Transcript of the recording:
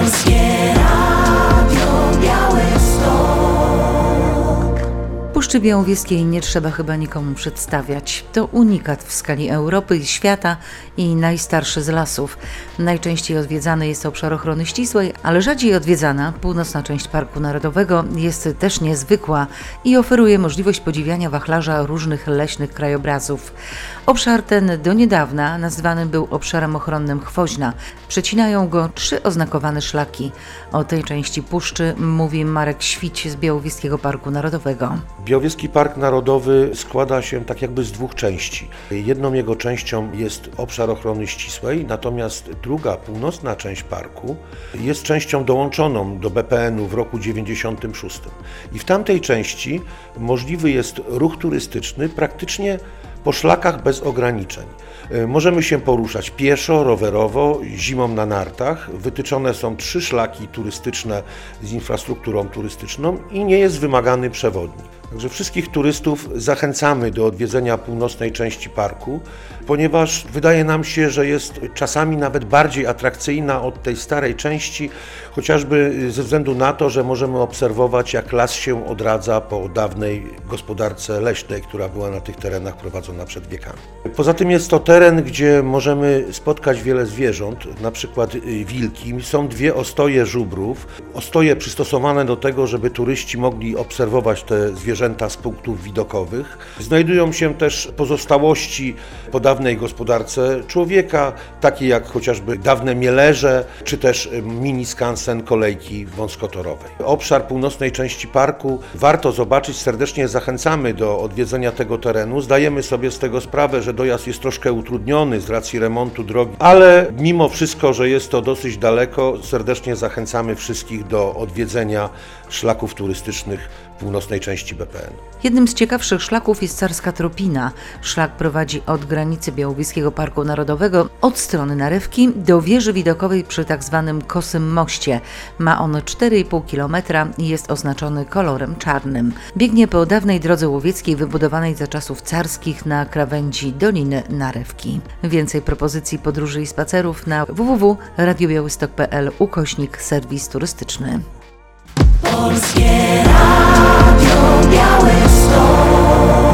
Polskie Radio Białystok. Puszczy Białowieskiej nie trzeba chyba nikomu przedstawiać. To unikat w skali Europy i świata i najstarszy z lasów. Najczęściej odwiedzany jest obszar ochrony ścisłej, ale rzadziej odwiedzana północna część Parku Narodowego jest też niezwykła i oferuje możliwość podziwiania wachlarza różnych leśnych krajobrazów. Obszar ten do niedawna nazwany był obszarem ochronnym Chwoźna. Przecinają go 3 oznakowane szlaki. O tej części puszczy mówi Marek Świć z Białowieskiego Parku Narodowego. Białowieski Park Narodowy składa się tak jakby z 2 części. Jedną jego częścią jest obszar ochrony ścisłej, natomiast druga, północna część parku jest częścią dołączoną do BPN-u w roku 1996. I w tamtej części możliwy jest ruch turystyczny praktycznie po szlakach bez ograniczeń. Możemy się poruszać pieszo, rowerowo, zimą na nartach. Wytyczone są 3 szlaki turystyczne z infrastrukturą turystyczną i nie jest wymagany przewodnik. Także wszystkich turystów zachęcamy do odwiedzenia północnej części parku, ponieważ wydaje nam się, że jest czasami nawet bardziej atrakcyjna od tej starej części, chociażby ze względu na to, że możemy obserwować, jak las się odradza po dawnej gospodarce leśnej, która była na tych terenach prowadzona przed wiekami. Poza tym jest to teren, gdzie możemy spotkać wiele zwierząt, na przykład wilki. Są 2 ostoje żubrów, ostoje przystosowane do tego, żeby turyści mogli obserwować te zwierzęta z punktów widokowych. Znajdują się też pozostałości po dawnej gospodarce człowieka, takie jak chociażby dawne mielerze, czy też mini skansen kolejki wąskotorowej. Obszar północnej części parku warto zobaczyć, serdecznie zachęcamy do odwiedzenia tego terenu. Zdajemy sobie z tego sprawę, że dojazd jest troszkę utrudniony z racji remontu drogi, ale mimo wszystko, że jest to dosyć daleko, serdecznie zachęcamy wszystkich do odwiedzenia szlaków turystycznych północnej części BPN. Jednym z ciekawszych szlaków jest Carska Tropina. Szlak prowadzi od granicy Białowieskiego Parku Narodowego od strony Narewki do wieży widokowej przy tzw. Kosym Moście. Ma on 4,5 km i jest oznaczony kolorem czarnym. Biegnie po dawnej drodze łowieckiej wybudowanej za czasów carskich na krawędzi Doliny Narewki. Więcej propozycji podróży i spacerów na www.radiobiałystok.pl/serwis turystyczny. Polskie Radio Białystok.